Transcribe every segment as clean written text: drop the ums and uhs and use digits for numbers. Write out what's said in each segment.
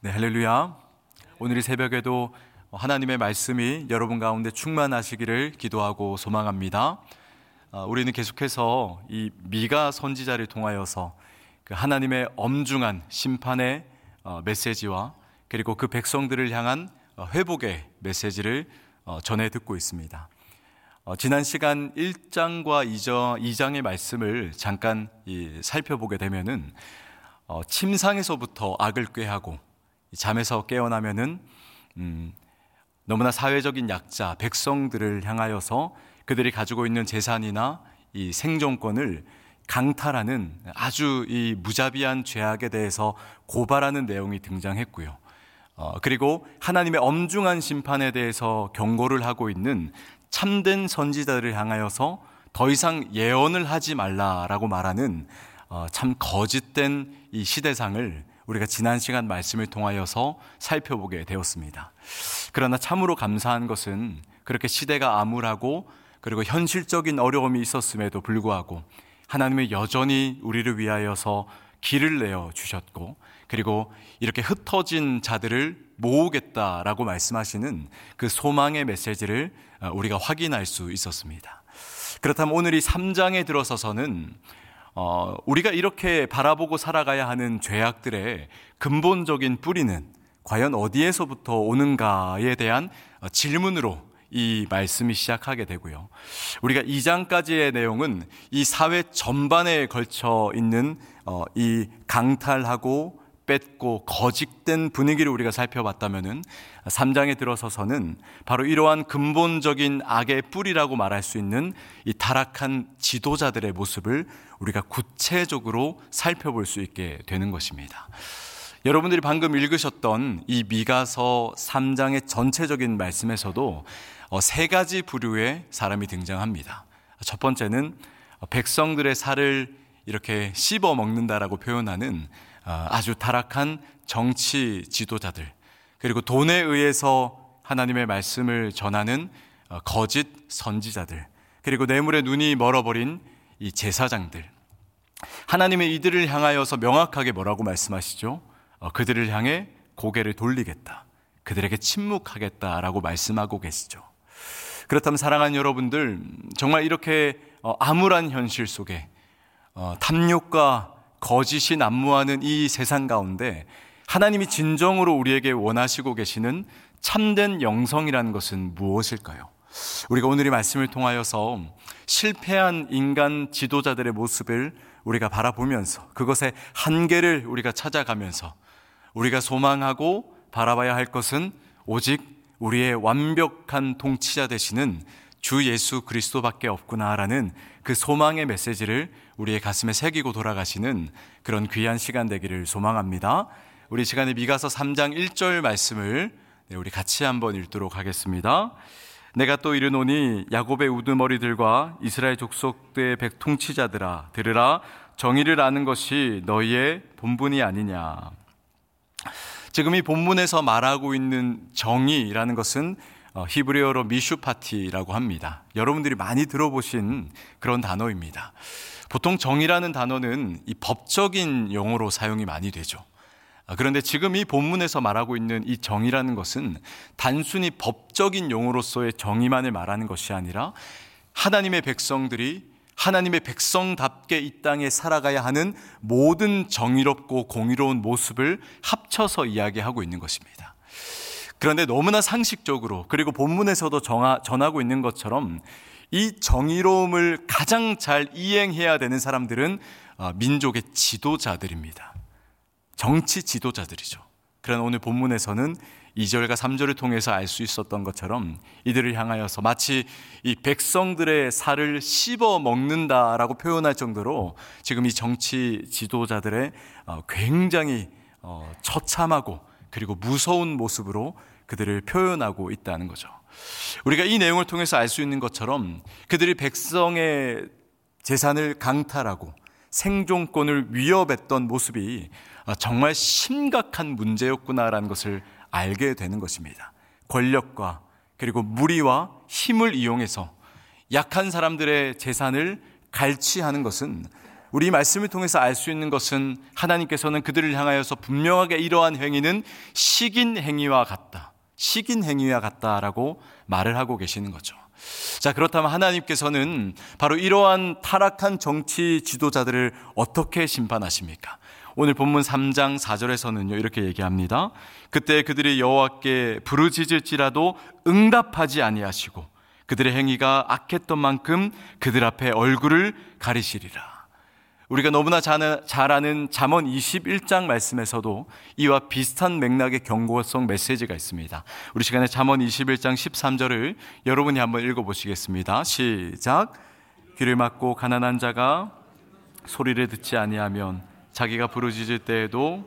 네, 할렐루야. 오늘 이 새벽에도 하나님의 말씀이 여러분 가운데 충만하시기를 기도하고 소망합니다. 우리는 계속해서 이 미가 선지자를 통하여서 그 하나님의 엄중한 심판의 메시지와 그리고 그 백성들을 향한 회복의 메시지를 전해 듣고 있습니다. 지난 시간 1장과 2장의 말씀을 잠깐 살펴보게 되면은 침상에서부터 악을 꾀하고 잠에서 깨어나면은 너무나 사회적인 약자 백성들을 향하여서 그들이 가지고 있는 재산이나 이 생존권을 강탈하는 아주 이 무자비한 죄악에 대해서 고발하는 내용이 등장했고요. 그리고 하나님의 엄중한 심판에 대해서 경고를 하고 있는 참된 선지자들을 향하여서 더 이상 예언을 하지 말라라고 말하는 참 거짓된 이 시대상을 우리가 지난 시간 말씀을 통하여서 살펴보게 되었습니다. 그러나 참으로 감사한 것은 그렇게 시대가 암울하고 그리고 현실적인 어려움이 있었음에도 불구하고 하나님은 여전히 우리를 위하여서 길을 내어 주셨고 그리고 이렇게 흩어진 자들을 모으겠다라고 말씀하시는 그 소망의 메시지를 우리가 확인할 수 있었습니다. 그렇다면 오늘 이 3장에 들어서서는 우리가 이렇게 바라보고 살아가야 하는 죄악들의 근본적인 뿌리는 과연 어디에서부터 오는가에 대한 질문으로 이 말씀이 시작하게 되고요. 우리가 2장까지의 내용은 이 사회 전반에 걸쳐 있는 이 강탈하고 뺏고 거짓된 분위기를 우리가 살펴봤다면은 3장에 들어서서는 바로 이러한 근본적인 악의 뿌리라고 말할 수 있는 이 타락한 지도자들의 모습을 우리가 구체적으로 살펴볼 수 있게 되는 것입니다. 여러분들이 방금 읽으셨던 이 미가서 3장의 전체적인 말씀에서도 세 가지 부류의 사람이 등장합니다. 첫 번째는 백성들의 살을 이렇게 씹어 먹는다라고 표현하는 아주 타락한 정치 지도자들, 그리고 돈에 의해서 하나님의 말씀을 전하는 거짓 선지자들, 그리고 뇌물에 눈이 멀어버린 이 제사장들. 하나님의 이들을 향하여서 명확하게 뭐라고 말씀하시죠? 그들을 향해 고개를 돌리겠다, 그들에게 침묵하겠다라고 말씀하고 계시죠. 그렇다면 사랑하는 여러분들, 정말 이렇게 암울한 현실 속에 탐욕과 거짓이 난무하는 이 세상 가운데 하나님이 진정으로 우리에게 원하시고 계시는 참된 영성이라는 것은 무엇일까요? 우리가 오늘 이 말씀을 통하여서 실패한 인간 지도자들의 모습을 우리가 바라보면서 그것의 한계를 우리가 찾아가면서 우리가 소망하고 바라봐야 할 것은 오직 우리의 완벽한 통치자 되시는 주 예수 그리스도밖에 없구나라는 그 소망의 메시지를 우리의 가슴에 새기고 돌아가시는 그런 귀한 시간 되기를 소망합니다. 우리 시간에 미가서 3장 1절 말씀을 우리 같이 한번 읽도록 하겠습니다. 내가 또 이르노니 야곱의 우두머리들과 이스라엘 족속의 백통치자들아 들으라, 정의를 아는 것이 너희의 본분이 아니냐. 지금 이 본문에서 말하고 있는 정의라는 것은 히브리어로 미슈파티라고 합니다. 여러분들이 많이 들어보신 그런 단어입니다. 보통 정의라는 단어는 이 법적인 용어로 사용이 많이 되죠. 그런데 지금 이 본문에서 말하고 있는 이 정의라는 것은 단순히 법적인 용어로서의 정의만을 말하는 것이 아니라 하나님의 백성들이 하나님의 백성답게 이 땅에 살아가야 하는 모든 정의롭고 공의로운 모습을 합쳐서 이야기하고 있는 것입니다. 그런데 너무나 상식적으로, 그리고 본문에서도 전하고 있는 것처럼 이 정의로움을 가장 잘 이행해야 되는 사람들은 민족의 지도자들입니다. 정치 지도자들이죠. 그러나 오늘 본문에서는 2절과 3절을 통해서 알 수 있었던 것처럼 이들을 향하여서 마치 이 백성들의 살을 씹어 먹는다라고 표현할 정도로 지금 이 정치 지도자들의 굉장히 처참하고 그리고 무서운 모습으로 그들을 표현하고 있다는 거죠. 우리가 이 내용을 통해서 알 수 있는 것처럼 그들이 백성의 재산을 강탈하고 생존권을 위협했던 모습이 정말 심각한 문제였구나라는 것을 알게 되는 것입니다. 권력과 그리고 무리와 힘을 이용해서 약한 사람들의 재산을 갈취하는 것은 우리 말씀을 통해서 알 수 있는 것은 하나님께서는 그들을 향하여서 분명하게 이러한 행위는 식인 행위와 같다, 식인 행위와 같다라고 말을 하고 계시는 거죠. 자, 그렇다면 하나님께서는 바로 이러한 타락한 정치 지도자들을 어떻게 심판하십니까? 오늘 본문 3장 4절에서는요 이렇게 얘기합니다. 그때 그들이 여호와께 부르짖을지라도 응답하지 아니하시고 그들의 행위가 악했던 만큼 그들 앞에 얼굴을 가리시리라. 우리가 너무나 잘 아는 잠언 21장 말씀에서도 이와 비슷한 맥락의 경고성 메시지가 있습니다. 우리 시간에 잠언 21장 13절을 여러분이 한번 읽어보시겠습니다. 시작. 귀를 막고 가난한 자가 소리를 듣지 아니하면 자기가 부르짖을 때에도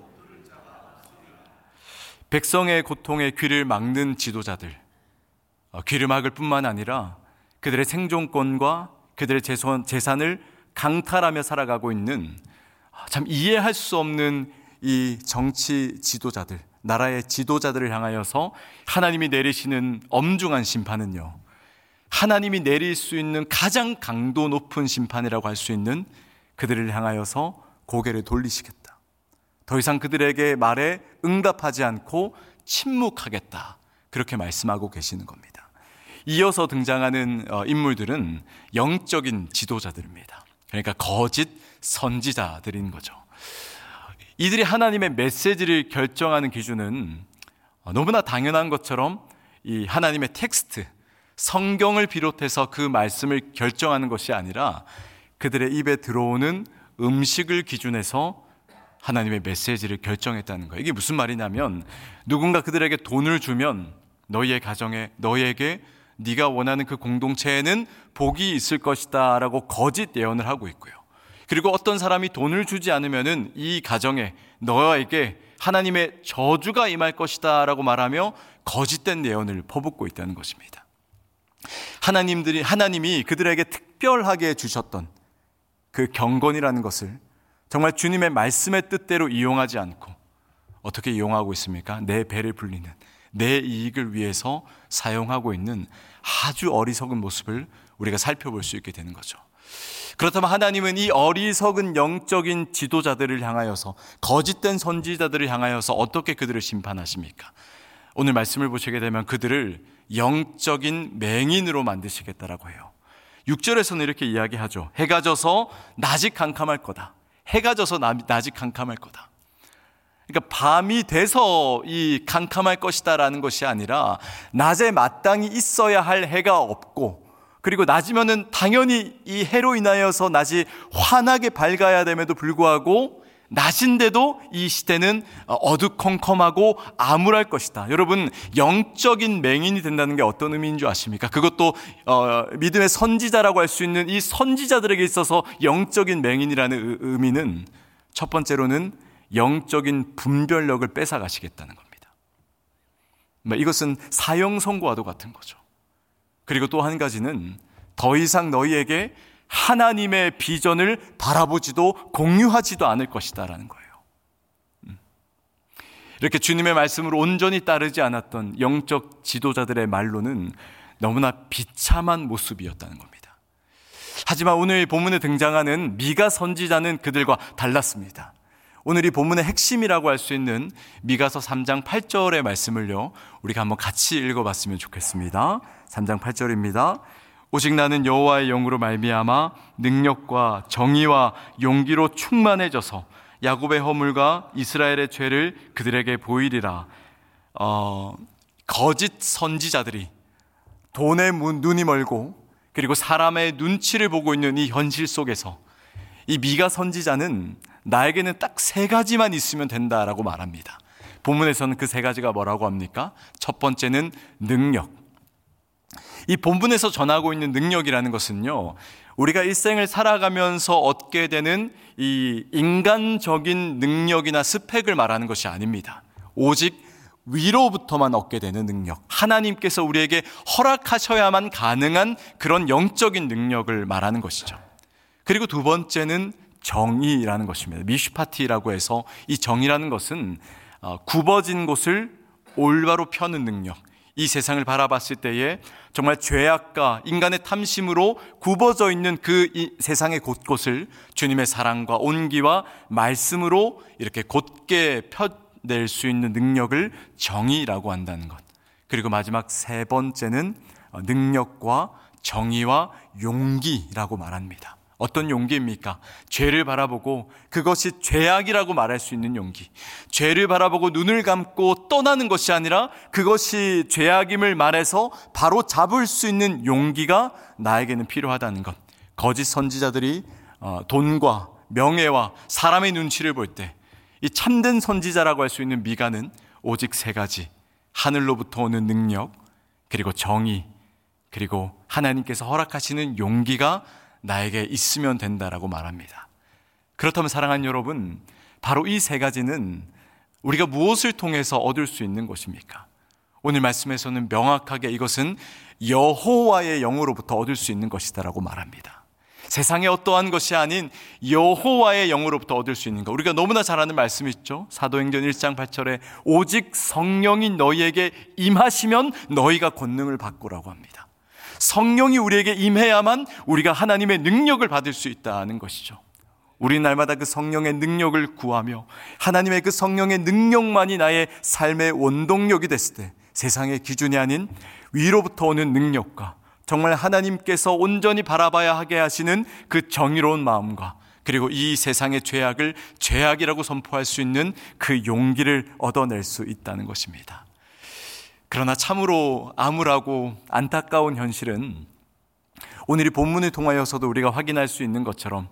백성의 고통에 귀를 막는 지도자들, 귀를 막을 뿐만 아니라 그들의 생존권과 그들의 재산을 강탈하며 살아가고 있는 참 이해할 수 없는 이 정치 지도자들, 나라의 지도자들을 향하여서 하나님이 내리시는 엄중한 심판은요, 하나님이 내릴 수 있는 가장 강도 높은 심판이라고 할 수 있는 그들을 향하여서 고개를 돌리시겠다, 더 이상 그들에게 말에 응답하지 않고 침묵하겠다, 그렇게 말씀하고 계시는 겁니다. 이어서 등장하는 인물들은 영적인 지도자들입니다. 그러니까 거짓 선지자들인 거죠. 이들이 하나님의 메시지를 결정하는 기준은 너무나 당연한 것처럼 이 하나님의 텍스트, 성경을 비롯해서 그 말씀을 결정하는 것이 아니라 그들의 입에 들어오는 음식을 기준해서 하나님의 메시지를 결정했다는 거예요. 이게 무슨 말이냐면, 누군가 그들에게 돈을 주면 너희의 가정에, 너희에게 네가 원하는 그 공동체에는 복이 있을 것이다 라고 거짓 예언을 하고 있고요. 그리고 어떤 사람이 돈을 주지 않으면은 이 가정에, 너에게 하나님의 저주가 임할 것이다 라고 말하며 거짓된 예언을 퍼붓고 있다는 것입니다. 하나님이 그들에게 특별하게 주셨던 그 경건이라는 것을 정말 주님의 말씀의 뜻대로 이용하지 않고 어떻게 이용하고 있습니까? 내 배를 불리는, 내 이익을 위해서 사용하고 있는 아주 어리석은 모습을 우리가 살펴볼 수 있게 되는 거죠. 그렇다면 하나님은 이 어리석은 영적인 지도자들을 향하여서, 거짓된 선지자들을 향하여서 어떻게 그들을 심판하십니까? 오늘 말씀을 보시게 되면 그들을 영적인 맹인으로 만드시겠다라고 해요. 6절에서는 이렇게 이야기하죠. 해가 져서 낮이 캄캄할 거다. 해가 져서 낮이 캄캄할 거다. 그러니까 밤이 돼서 이 캄캄할 것이다라는 것이 아니라 낮에 마땅히 있어야 할 해가 없고, 그리고 낮이면은 당연히 이 해로 인하여서 낮이 환하게 밝아야 됨에도 불구하고 낮인데도 이 시대는 어두컴컴하고 암울할 것이다. 여러분, 영적인 맹인이 된다는 게 어떤 의미인 줄 아십니까? 그것도 믿음의 선지자라고 할 수 있는 이 선지자들에게 있어서 영적인 맹인이라는 의미는 첫 번째로는 영적인 분별력을 뺏어가시겠다는 겁니다. 이것은 사형 선고와도 같은 거죠. 그리고 또 한 가지는 더 이상 너희에게 하나님의 비전을 바라보지도 공유하지도 않을 것이다라는 거예요. 이렇게 주님의 말씀을 온전히 따르지 않았던 영적 지도자들의 말로는 너무나 비참한 모습이었다는 겁니다. 하지만 오늘 본문에 등장하는 미가 선지자는 그들과 달랐습니다. 오늘 이 본문의 핵심이라고 할 수 있는 미가서 3장 8절의 말씀을요, 우리가 한번 같이 읽어봤으면 좋겠습니다. 3장 8절입니다. 오직 나는 여호와의 영으로 말미암아 능력과 정의와 용기로 충만해져서 야곱의 허물과 이스라엘의 죄를 그들에게 보이리라. 거짓 선지자들이 돈에 눈이 멀고 그리고 사람의 눈치를 보고 있는 이 현실 속에서 이 미가 선지자는 나에게는 딱 3가지만 있으면 된다라고 말합니다. 본문에서는 그 3가지가 뭐라고 합니까? 첫 번째는 능력. 이 본문에서 전하고 있는 능력이라는 것은요, 우리가 일생을 살아가면서 얻게 되는 이 인간적인 능력이나 스펙을 말하는 것이 아닙니다. 오직 위로부터만 얻게 되는 능력, 하나님께서 우리에게 허락하셔야만 가능한 그런 영적인 능력을 말하는 것이죠. 그리고 두 번째는 정의라는 것입니다. 미슈파티라고 해서 이 정의라는 것은 굽어진 곳을 올바로 펴는 능력, 이 세상을 바라봤을 때에 정말 죄악과 인간의 탐심으로 굽어져 있는 그 세상의 곳곳을 주님의 사랑과 온기와 말씀으로 이렇게 곧게 펴낼 수 있는 능력을 정의라고 한다는 것. 그리고 마지막 세 번째는 능력과 정의와 용기라고 말합니다. 어떤 용기입니까? 죄를 바라보고 그것이 죄악이라고 말할 수 있는 용기. 죄를 바라보고 눈을 감고 떠나는 것이 아니라 그것이 죄악임을 말해서 바로 잡을 수 있는 용기가 나에게는 필요하다는 것. 거짓 선지자들이 돈과 명예와 사람의 눈치를 볼 때 이 참된 선지자라고 할 수 있는 미가는 오직 세 가지: 하늘로부터 오는 능력, 그리고 정의, 그리고 하나님께서 허락하시는 용기가 나에게 있으면 된다라고 말합니다. 그렇다면 사랑하는 여러분, 바로 이 세 가지는 우리가 무엇을 통해서 얻을 수 있는 것입니까? 오늘 말씀에서는 명확하게 이것은 여호와의 영으로부터 얻을 수 있는 것이다라고 말합니다. 세상에 어떠한 것이 아닌 여호와의 영으로부터 얻을 수 있는 것. 우리가 너무나 잘 아는 말씀이 있죠. 사도행전 1장 8절에 오직 성령이 너희에게 임하시면 너희가 권능을 받고라고 합니다. 성령이 우리에게 임해야만 우리가 하나님의 능력을 받을 수 있다는 것이죠. 우리 날마다 그 성령의 능력을 구하며 하나님의 그 성령의 능력만이 나의 삶의 원동력이 됐을 때 세상의 기준이 아닌 위로부터 오는 능력과 정말 하나님께서 온전히 바라봐야 하게 하시는 그 정의로운 마음과 그리고 이 세상의 죄악을 죄악이라고 선포할 수 있는 그 용기를 얻어낼 수 있다는 것입니다. 그러나 참으로 암울하고 안타까운 현실은 오늘 이 본문을 통하여서도 우리가 확인할 수 있는 것처럼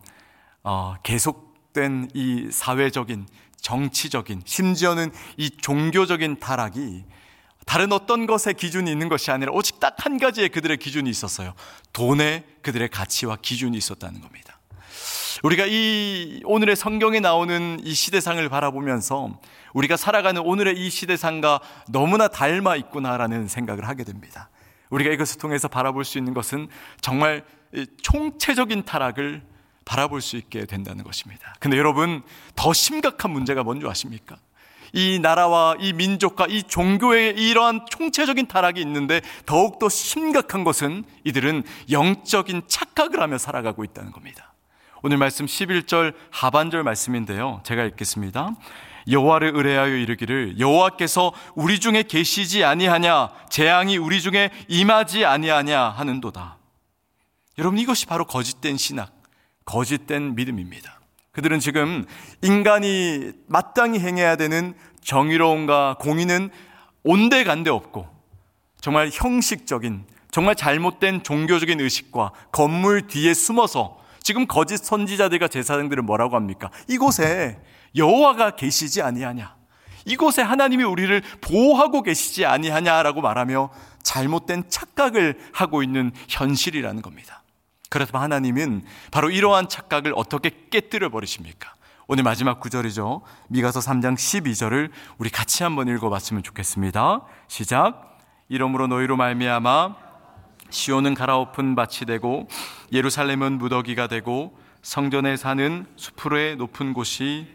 계속된 이 사회적인, 정치적인, 심지어는 이 종교적인 타락이 다른 어떤 것에 기준이 있는 것이 아니라 오직 딱 한 가지의 그들의 기준이 있었어요. 돈에 그들의 가치와 기준이 있었다는 겁니다. 우리가 이 오늘의 성경에 나오는 이 시대상을 바라보면서 우리가 살아가는 오늘의 이 시대상과 너무나 닮아 있구나라는 생각을 하게 됩니다. 우리가 이것을 통해서 바라볼 수 있는 것은 정말 총체적인 타락을 바라볼 수 있게 된다는 것입니다. 근데 여러분, 더 심각한 문제가 뭔지 아십니까? 이 나라와 이 민족과 이 종교에 이러한 총체적인 타락이 있는데 더욱더 심각한 것은 이들은 영적인 착각을 하며 살아가고 있다는 겁니다. 오늘 말씀 11절 하반절 말씀인데요, 제가 읽겠습니다. 여호와를 의뢰하여 이르기를 여호와께서 우리 중에 계시지 아니하냐, 재앙이 우리 중에 임하지 아니하냐 하는도다. 여러분, 이것이 바로 거짓된 신학, 거짓된 믿음입니다. 그들은 지금 인간이 마땅히 행해야 되는 정의로움과 공의는 온데간데 없고 정말 형식적인, 정말 잘못된 종교적인 의식과 건물 뒤에 숨어서 지금 거짓 선지자들과 제사장들은 뭐라고 합니까? 이곳에 여호와가 계시지 아니하냐, 이곳에 하나님이 우리를 보호하고 계시지 아니하냐라고 말하며 잘못된 착각을 하고 있는 현실이라는 겁니다. 그렇다면 하나님은 바로 이러한 착각을 어떻게 깨뜨려 버리십니까? 오늘 마지막 구절이죠. 미가서 3장 12절을 우리 같이 한번 읽어봤으면 좋겠습니다. 시작. 이러므로 너희로 말미암아 시온은 갈아엎은 밭이 되고 예루살렘은 무더기가 되고 성전에 사는 수풀의 높은 곳이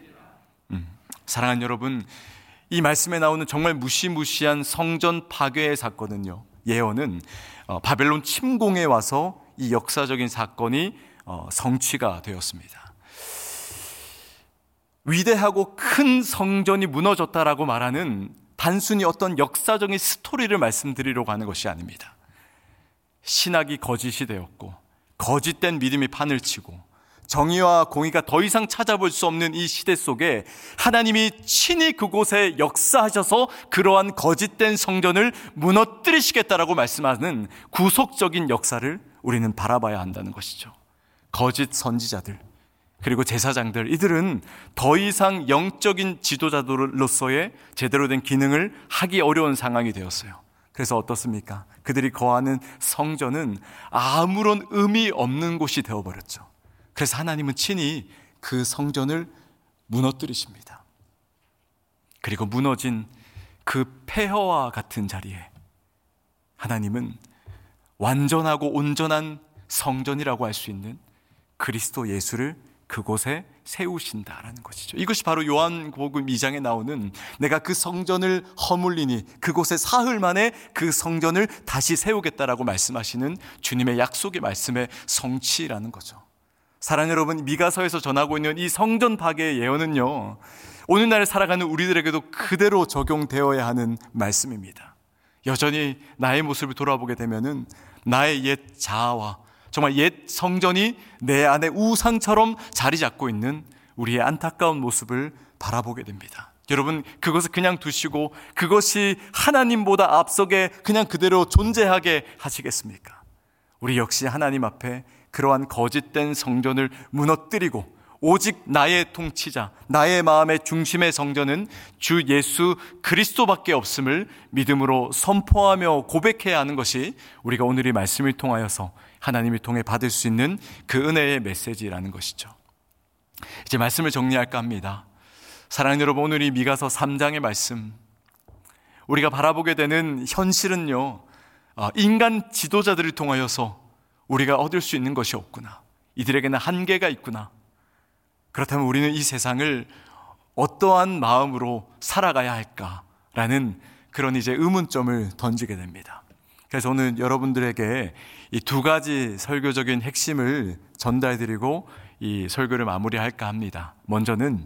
사랑하는 여러분, 이 말씀에 나오는 정말 무시무시한 성전 파괴의 사건은요, 예언은 바벨론 침공에 와서 이 역사적인 사건이 성취가 되었습니다. 위대하고 큰 성전이 무너졌다라고 말하는 단순히 어떤 역사적인 스토리를 말씀드리려고 하는 것이 아닙니다. 신학이 거짓이 되었고 거짓된 믿음이 판을 치고 정의와 공의가 더 이상 찾아볼 수 없는 이 시대 속에 하나님이 친히 그곳에 역사하셔서 그러한 거짓된 성전을 무너뜨리시겠다라고 말씀하는 구속적인 역사를 우리는 바라봐야 한다는 것이죠. 거짓 선지자들 그리고 제사장들, 이들은 더 이상 영적인 지도자로서의 제대로 된 기능을 하기 어려운 상황이 되었어요. 그래서 어떻습니까? 그들이 거하는 성전은 아무런 의미 없는 곳이 되어버렸죠. 그래서 하나님은 친히 그 성전을 무너뜨리십니다. 그리고 무너진 그 폐허와 같은 자리에 하나님은 완전하고 온전한 성전이라고 할 수 있는 그리스도 예수를 그곳에 세우신다라는 것이죠. 이것이 바로 요한복음 2장에 나오는 내가 그 성전을 허물리니 그곳에 사흘 만에 그 성전을 다시 세우겠다라고 말씀하시는 주님의 약속의 말씀의 성취라는 거죠. 사랑하는 여러분, 미가서에서 전하고 있는 이 성전 파괴의 예언은요, 오늘날 살아가는 우리들에게도 그대로 적용되어야 하는 말씀입니다. 여전히 나의 모습을 돌아보게 되면은 나의 옛 자아와 정말 옛 성전이 내 안에 우상처럼 자리 잡고 있는 우리의 안타까운 모습을 바라보게 됩니다. 여러분, 그것을 그냥 두시고 그것이 하나님보다 앞서게 그냥 그대로 존재하게 하시겠습니까? 우리 역시 하나님 앞에 그러한 거짓된 성전을 무너뜨리고 오직 나의 통치자, 나의 마음의 중심의 성전은 주 예수 그리스도밖에 없음을 믿음으로 선포하며 고백해야 하는 것이 우리가 오늘 이 말씀을 통하여서 하나님을 통해 받을 수 있는 그 은혜의 메시지라는 것이죠. 이제 말씀을 정리할까 합니다. 사랑하는 여러분, 오늘 이 미가서 3장의 말씀, 우리가 바라보게 되는 현실은요, 인간 지도자들을 통하여서 우리가 얻을 수 있는 것이 없구나, 이들에게는 한계가 있구나. 그렇다면 우리는 이 세상을 어떠한 마음으로 살아가야 할까라는 그런 이제 의문점을 던지게 됩니다. 그래서 오늘 여러분들에게 이 두 가지 설교적인 핵심을 전달드리고 이 설교를 마무리할까 합니다. 먼저는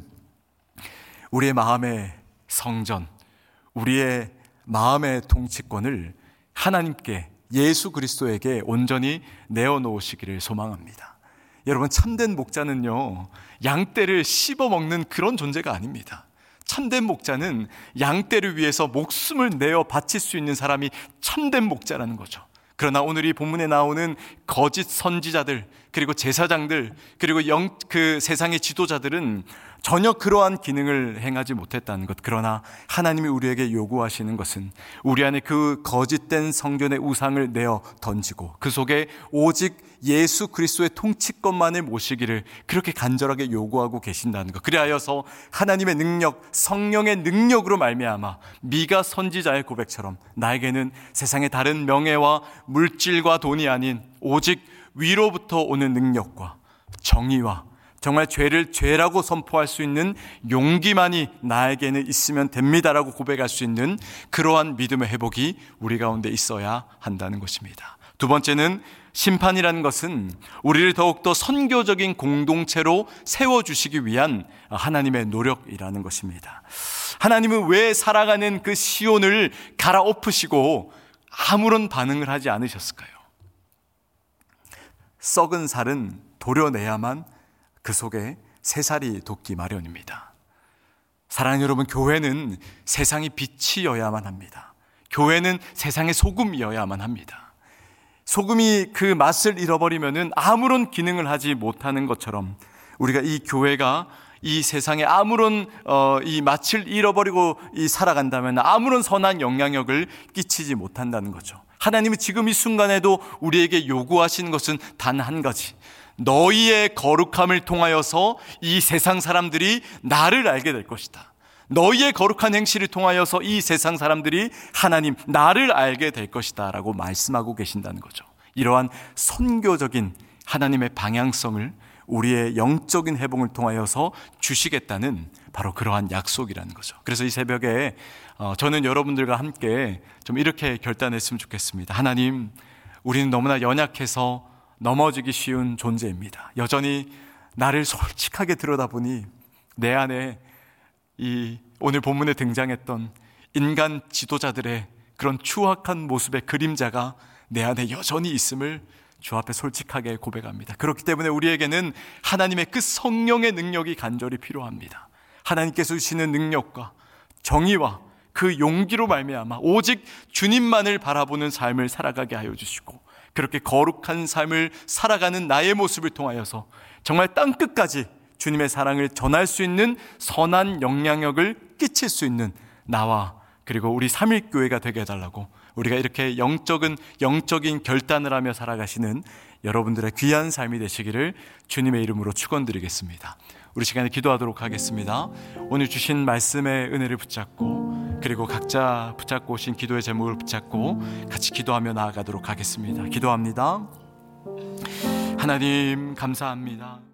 우리의 마음의 성전, 우리의 마음의 통치권을 하나님께, 예수 그리스도에게 온전히 내어놓으시기를 소망합니다. 여러분, 참된 목자는요, 양떼를 씹어먹는 그런 존재가 아닙니다. 참된 목자는 양떼를 위해서 목숨을 내어 바칠 수 있는 사람이 참된 목자라는 거죠. 그러나 오늘 이 본문에 나오는 거짓 선지자들, 그리고 제사장들, 그리고 그 세상의 지도자들은 전혀 그러한 기능을 행하지 못했다는 것. 그러나 하나님이 우리에게 요구하시는 것은 우리 안에 그 거짓된 성전의 우상을 내어 던지고 그 속에 오직 예수 그리스도의 통치권만을 모시기를 그렇게 간절하게 요구하고 계신다는 것. 그리하여서 하나님의 능력, 성령의 능력으로 말미암아 미가 선지자의 고백처럼 나에게는 세상의 다른 명예와 물질과 돈이 아닌 오직 위로부터 오는 능력과 정의와 정말 죄를 죄라고 선포할 수 있는 용기만이 나에게는 있으면 됩니다라고 고백할 수 있는 그러한 믿음의 회복이 우리 가운데 있어야 한다는 것입니다. 두 번째는 심판이라는 것은 우리를 더욱더 선교적인 공동체로 세워주시기 위한 하나님의 노력이라는 것입니다. 하나님은 왜 살아가는 그 시온을 갈아엎으시고 아무런 반응을 하지 않으셨을까요? 썩은 살은 도려내야만 그 속에 새살이 돋기 마련입니다. 사랑하는 여러분, 교회는 세상의 빛이어야만 합니다. 교회는 세상의 소금이어야만 합니다. 소금이 그 맛을 잃어버리면은 아무런 기능을 하지 못하는 것처럼 우리가 이 교회가 이 세상에 아무런 이 맛을 잃어버리고 살아간다면 아무런 선한 영향력을 끼치지 못한다는 거죠. 하나님이 지금 이 순간에도 우리에게 요구하시는 것은 단 한 가지, 너희의 거룩함을 통하여서 이 세상 사람들이 나를 알게 될 것이다. 너희의 거룩한 행실을 통하여서 이 세상 사람들이 하나님, 나를 알게 될 것이다 라고 말씀하고 계신다는 거죠. 이러한 선교적인 하나님의 방향성을 우리의 영적인 회복을 통하여서 주시겠다는 바로 그러한 약속이라는 거죠. 그래서 이 새벽에 저는 여러분들과 함께 좀 이렇게 결단했으면 좋겠습니다. 하나님, 우리는 너무나 연약해서 넘어지기 쉬운 존재입니다. 여전히 나를 솔직하게 들여다보니 내 안에 이 오늘 본문에 등장했던 인간 지도자들의 그런 추악한 모습의 그림자가 내 안에 여전히 있음을 주 앞에 솔직하게 고백합니다. 그렇기 때문에 우리에게는 하나님의 그 성령의 능력이 간절히 필요합니다. 하나님께서 주시는 능력과 정의와 그 용기로 말미암아 오직 주님만을 바라보는 삶을 살아가게 하여 주시고, 그렇게 거룩한 삶을 살아가는 나의 모습을 통하여서 정말 땅끝까지 주님의 사랑을 전할 수 있는 선한 영향력을 끼칠 수 있는 나와 그리고 우리 삼일교회가 되게 해달라고, 우리가 이렇게 영적인 결단을 하며 살아가시는 여러분들의 귀한 삶이 되시기를 주님의 이름으로 축원드리겠습니다. 우리 시간에 기도하도록 하겠습니다. 오늘 주신 말씀의 은혜를 붙잡고, 그리고 각자 붙잡고 오신 기도의 제목을 붙잡고 같이 기도하며 나아가도록 하겠습니다. 기도합니다. 하나님, 감사합니다.